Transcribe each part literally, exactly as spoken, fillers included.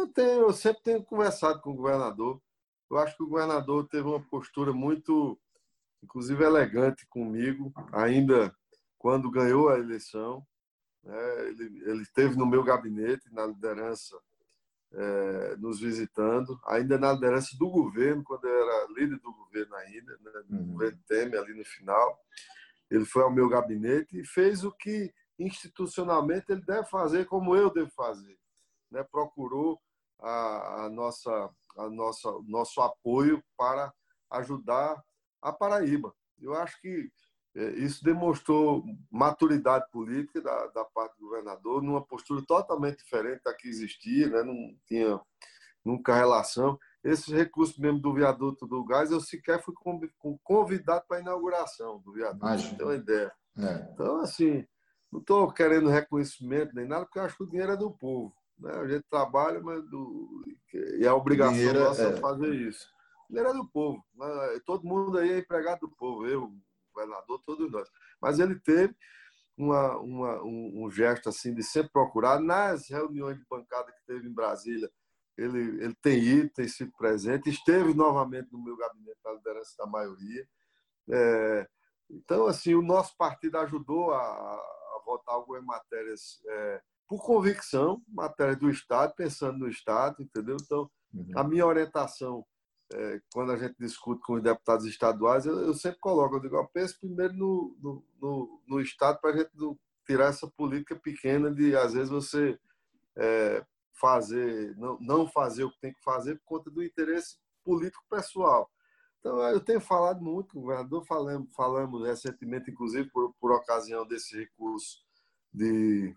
Eu, tenho, eu sempre tenho conversado com o governador. Eu acho que o governador teve uma postura muito, inclusive, elegante comigo, ainda quando ganhou a eleição. Né? Ele, ele esteve no meu gabinete, na liderança, é, nos visitando, ainda na liderança do governo, quando eu era líder do governo ainda, né? Do Uhum. governo Temer, ali no final. Ele foi ao meu gabinete e fez o que institucionalmente ele deve fazer, como eu devo fazer. Né? Procurou a, a nossa, a nossa, nosso apoio para ajudar a Paraíba. Eu acho que isso demonstrou maturidade política da, da parte do governador, numa postura totalmente diferente da que existia, né? Não tinha nunca relação. Esses recursos mesmo do viaduto do gás, eu sequer fui convidado para a inauguração do viaduto, para você ter uma ideia. É. Então, assim, não estou querendo reconhecimento nem nada, porque eu acho que o dinheiro é do povo. Né? A gente trabalha, mas do... e é a obrigação Dinheiro nossa é... fazer isso. O dinheiro é do povo. Né? Todo mundo aí é empregado do povo, eu, o governador, todos nós. Mas ele teve uma, uma, um, um gesto assim de sempre procurar. Nas reuniões de bancada que teve em Brasília, ele, ele tem ido, tem sido presente, esteve novamente no meu gabinete na liderança da maioria. É, então, assim, o nosso partido ajudou a, a votar algumas matérias é, por convicção, matérias do Estado, pensando no Estado, entendeu? Então, Uhum. a minha orientação, é, quando a gente discute com os deputados estaduais, eu, eu sempre coloco, eu digo, eu penso primeiro no, no, no, no Estado para a gente não tirar essa política pequena de, às vezes, você é, fazer, não, não fazer o que tem que fazer por conta do interesse político pessoal. Então, eu tenho falado muito com o governador, falamos, falamos recentemente, inclusive, por, por ocasião desse recurso de,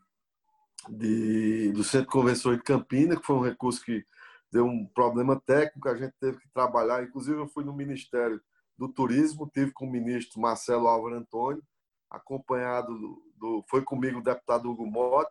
de, do Centro de Convenções de Campinas, que foi um recurso que deu um problema técnico, a gente teve que trabalhar. Inclusive, eu fui no Ministério do Turismo, tive com o ministro Marcelo Álvaro Antônio, acompanhado, do, do foi comigo o deputado Hugo Mota,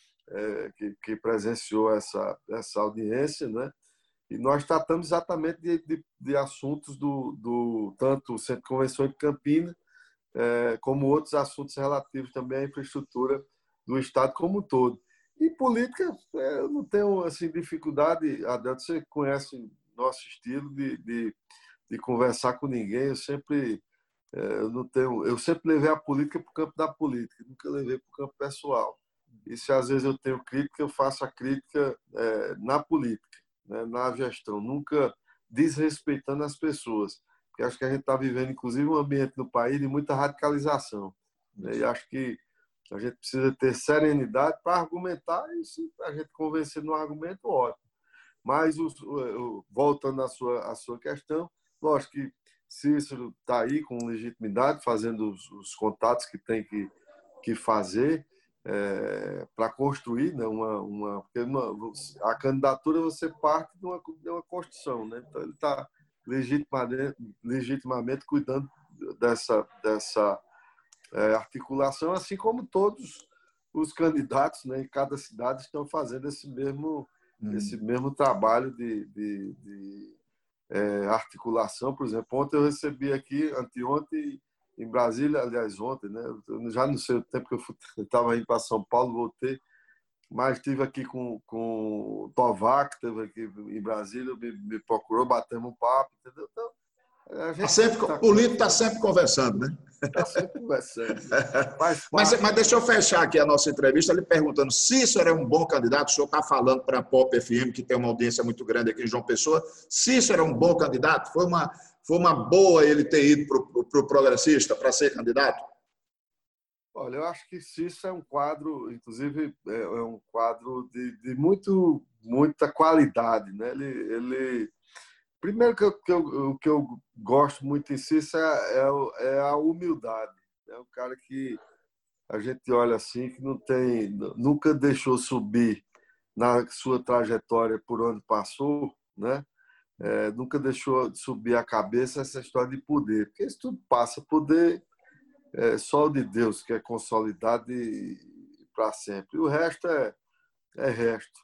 é, que, que presenciou essa, essa audiência, né? E nós tratamos exatamente de, de, de assuntos do, do tanto o Centro de Convenções de Campinas, é, como outros assuntos relativos também à infraestrutura do Estado como um todo. E política, é, eu não tenho assim, dificuldade, Adelto, você conhece nosso estilo de, de, de conversar com ninguém, eu sempre, é, eu não tenho, eu sempre levei a política para o campo da política, nunca levei para o campo pessoal. E se às vezes eu tenho crítica, eu faço a crítica é, na política, né, na gestão, nunca desrespeitando as pessoas. Porque acho que a gente está vivendo, inclusive, um ambiente no país de muita radicalização. Né, e acho que a gente precisa ter serenidade para argumentar e se a gente convencer no argumento, ótimo. Mas, o, o, voltando à sua, à sua questão, lógico que Cícero está aí com legitimidade, fazendo os, os contatos que tem que, que fazer, é, para construir, né, uma, uma, porque uma, a candidatura você parte de uma, de uma construção, né? Então ele está legitimamente, legitimamente cuidando dessa, dessa é, articulação, assim como todos os candidatos, né, em cada cidade estão fazendo esse mesmo, hum. esse mesmo trabalho de, de, de é, articulação. Por exemplo, ontem eu recebi aqui, anteontem, em Brasília, aliás, ontem, né? Eu já não sei o tempo que eu estava indo para São Paulo, voltei, mas estive aqui com, com o Tovac, que esteve aqui em Brasília, me, me procurou, batemos um papo, entendeu? Então, a gente tá sempre, tá o político está sempre conversando, né? Está sempre conversando. Faz mas, parte, mas deixa eu fechar aqui a nossa entrevista, lhe perguntando se Cícero é um bom candidato. O senhor está falando para a Pop F M, que tem uma audiência muito grande aqui em João Pessoa. Cícero é um bom candidato? Foi uma, foi uma boa ele ter ido para o pro progressista para ser candidato? Olha, eu acho que Cícero é um quadro, inclusive, é um quadro de, de muito, muita qualidade. Né? Ele, ele... Primeiro, que eu, que eu, o que eu gosto muito em Cícero é, é, é a humildade. É um cara que a gente olha assim, que não tem, nunca deixou subir na sua trajetória por onde passou, né? É, nunca deixou subir a cabeça essa história de poder, porque isso tudo passa. Poder é só o de Deus, que é consolidado para sempre. E o resto é, é resto,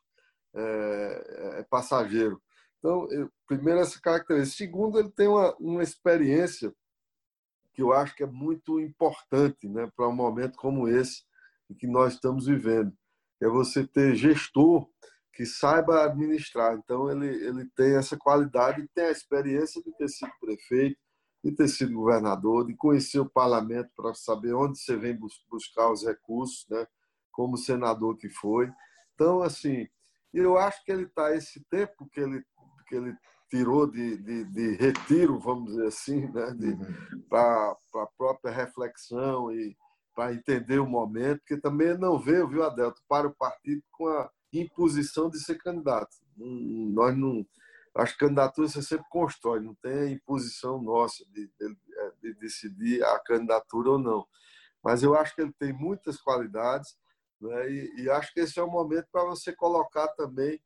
é, é passageiro. Então, eu, primeiro, essa característica. Segundo, ele tem uma, uma experiência que eu acho que é muito importante, né, para um momento como esse em que nós estamos vivendo. É você ter gestor que saiba administrar. Então, ele, ele tem essa qualidade e tem a experiência de ter sido prefeito, de ter sido governador, de conhecer o parlamento para saber onde você vem buscar os recursos, né? Como senador que foi. Então, assim, eu acho que ele está, esse tempo que ele, que ele tirou de, de, de retiro, vamos dizer assim, né? Para a própria reflexão e para entender o momento, porque também não veio, viu, Adelto, para o partido com a imposição de ser candidato. Nós não... As candidaturas você sempre constrói, não tem a imposição nossa de, de, de decidir a candidatura ou não. Mas eu acho que ele tem muitas qualidades, né? e, e acho que esse é o momento para você colocar também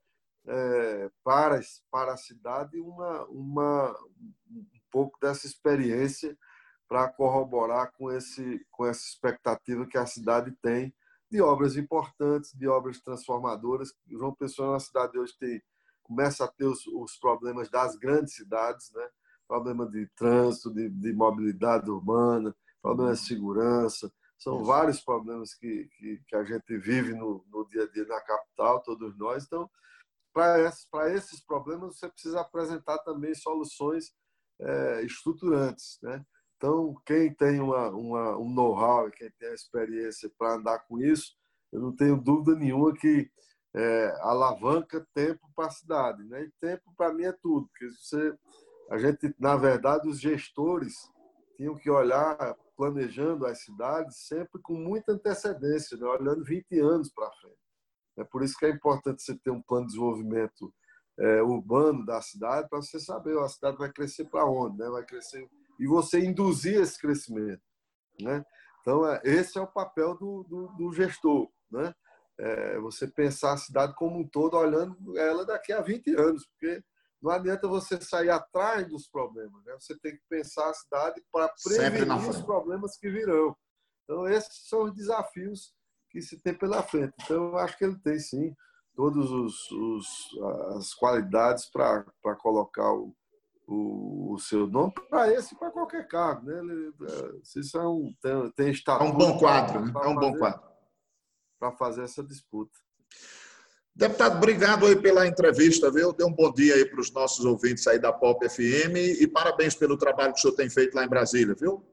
é, para, para a cidade uma, uma, um pouco dessa experiência para corroborar com, esse, com essa expectativa que a cidade tem de obras importantes, de obras transformadoras. João Pessoa, na cidade hoje, tem, começa a ter os, os problemas das grandes cidades, né? Problema de trânsito, de, de mobilidade urbana, problema de segurança. São Isso. vários problemas que, que, que a gente vive no, no dia a dia na capital, todos nós. Então, para esses, para esses problemas, você precisa apresentar também soluções é, estruturantes, né? Então, quem tem uma, uma, um know-how e quem tem a experiência para andar com isso, eu não tenho dúvida nenhuma que é, alavanca tempo para a cidade, né? E tempo, para mim, é tudo. Porque você, a gente, na verdade, os gestores tinham que olhar, planejando as cidades, sempre com muita antecedência, né? Olhando vinte anos para frente. É por isso que é importante você ter um plano de desenvolvimento é, urbano da cidade, para você saber, ó, a cidade vai crescer para onde, né? Vai crescer... E você induzir esse crescimento, né? Então, esse é o papel do, do, do gestor, né? É você pensar a cidade como um todo, olhando ela daqui a vinte anos, porque não adianta você sair atrás dos problemas, né? Você tem que pensar a cidade para prevenir os problemas que virão. Então, esses são os desafios que se tem pela frente. Então, eu acho que ele tem, sim, todas os, os, as qualidades para colocar o O, o seu nome para esse e para qualquer cargo, né? Ele, isso é um, tem, tem é um bom quadro, né? É um bom quadro para fazer essa disputa. Deputado, obrigado aí pela entrevista, viu? Dê um bom dia aí para os nossos ouvintes aí da Pop F M e parabéns pelo trabalho que o senhor tem feito lá em Brasília, viu?